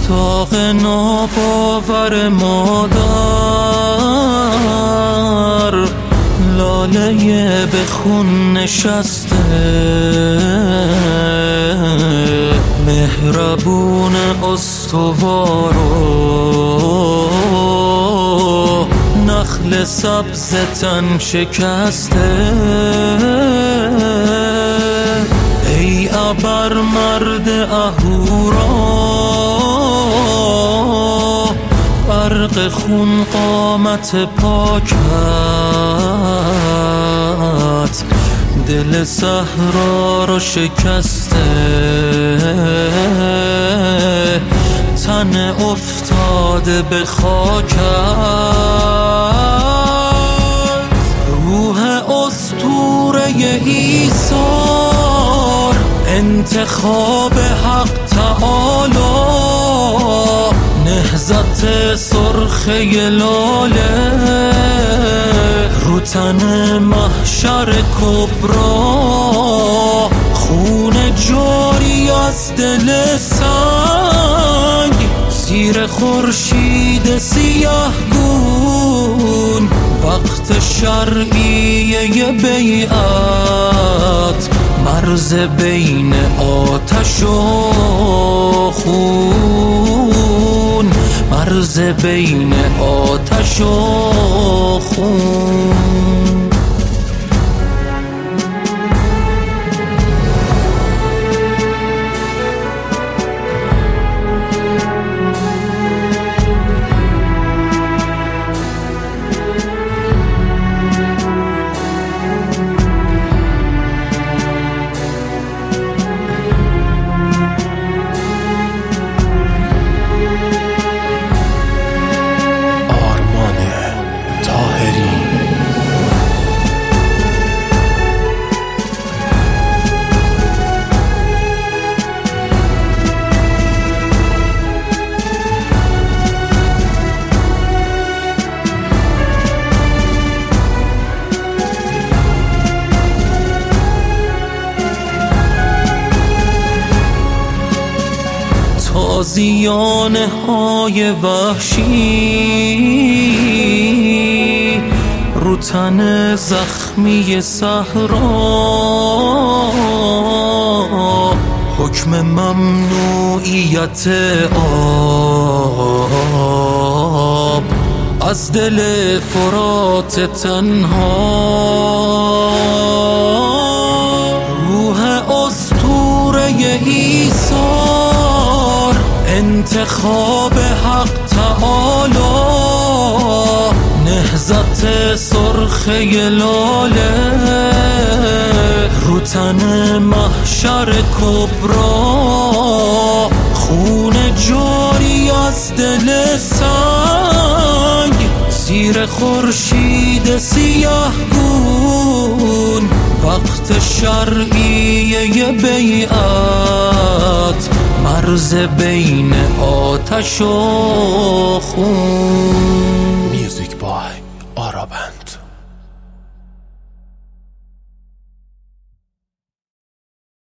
مشتاق ناباور مادر، لاله به خون نشسته، مهربون استوار و نخل سبز تن شکسته. ای ابر مرد اهورا، برق خون قامت پاکت، دل صحرا رو شکسته، تن افتاده به خاکت. روح اسطوره ایثار، انتخاب حق تعالی، نهضت سرخه لاله، رو تن محشر کبرا، خون جاری از دل سنگ، زیر خورشید سیاه گون، وقت شرعیه بیعت، مرز بین آتش و خون، مرز بین آتش و خون. تازیانه های وحشی، رو تن زخمی صحرا، حکم ممنوعیت آب، از دل فرات تنها. روح اسطوره ایثار، انتخاب حق تعالی، نهضت سرخه لاله، رو تن محشر کبرا، خون جاری از دل سنگ، زیر خورشید سیاه گون، وقت شرعیه بیعت، مرز بین آتش و خون. میوزیک بای آرابند.